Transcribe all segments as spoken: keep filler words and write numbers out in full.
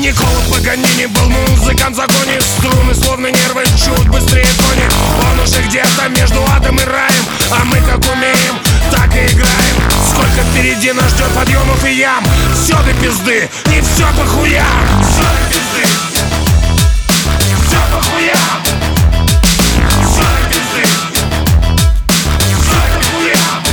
Никола Паганини был музыкант в законе. Струны словно нервы, чуть быстрее кони. Он уже где-то между адом и раем, а мы как умеем, так и играем. Сколько впереди нас ждет подъемов и ям. Все до пизды, и все по хуям. Все до пизды, все по хуям. Все до пизды, все по хуям.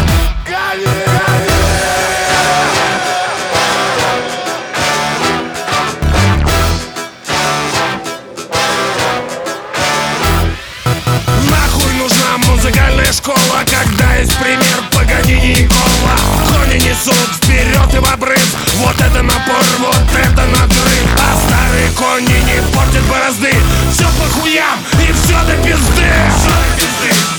Нахуй нужна музыкальная школа, когда есть пример Паганини и Кола. Кони несут вперед и в обрыв. Вот это напор, вот это надрыв. А старые кони не портят борозды. Все по хуям и все до пизды. Все до пизды.